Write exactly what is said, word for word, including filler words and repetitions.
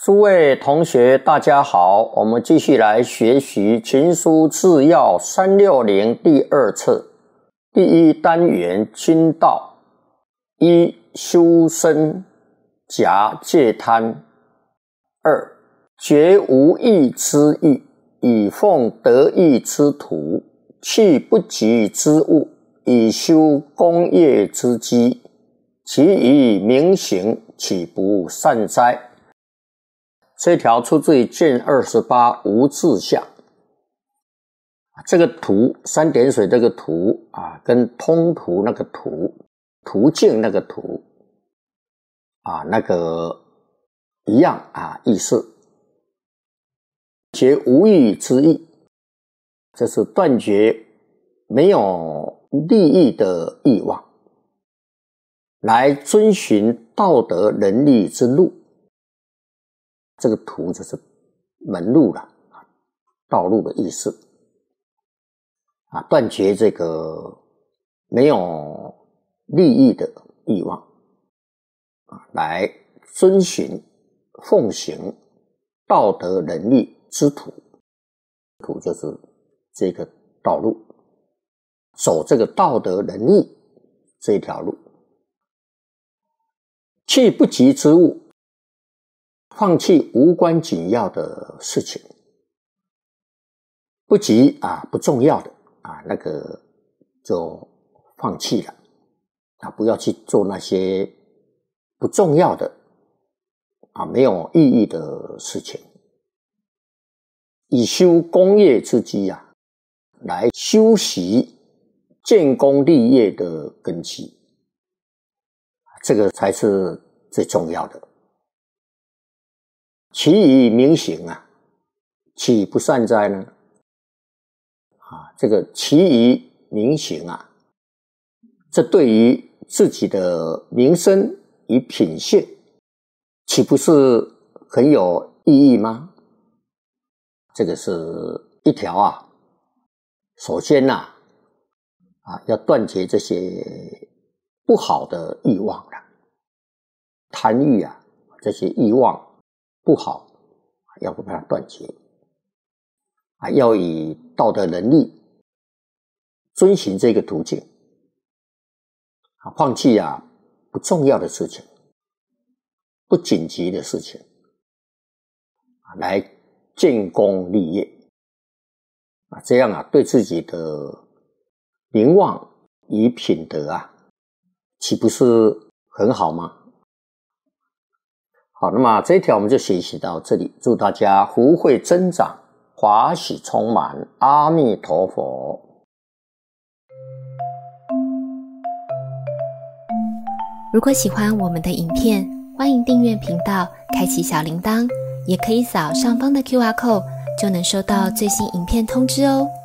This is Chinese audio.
诸位同学大家好，我们继续来学习群书治要三六零第二册第一单元经道。一、修身夹戒贪。二、绝无益之欲，以奉得意之徒，弃不及之物，以修功业之基，其以明行，岂不善哉？这条出自于卷二十八无字相。这个途三点水这个途啊，跟通途那个途途径那个途啊，那个一样啊，意思。绝无益之意，这是断绝没有利益的欲望，来遵循道德仁义之路。这个途就是门路了，道路的意思啊，断绝这个没有利益的欲望啊，来遵循奉行道德仁义之途。途就是这个道路，走这个道德仁义这条路。弃不及之物，放弃无关紧要的事情，不急啊，不重要的啊，那个就放弃了啊，不要去做那些不重要的啊，没有意义的事情，以修功业之基啊，来修习建功立业的根基，这个才是最重要的。其以明行啊，岂不善哉呢？啊，这个其以明行啊，这对于自己的名声与品性，岂不是很有意义吗？这个是一条啊，首先呐、啊，啊，要断绝这些不好的欲望了，贪欲啊，这些欲望不好，要把它断绝啊！要以道德仁义遵循这个途径啊，放弃啊不重要的事情、不紧急的事情啊，来建功立业啊，这样啊，对自己的名望与品德啊，岂不是很好吗？好，那么这一条我们就学习到这里，祝大家福慧增长，华喜充满，阿弥陀佛。 如果喜欢我们的影片，欢迎订阅频道，开启小铃铛，也可以扫上方的 Q R code， 就能收到最新影片通知哦。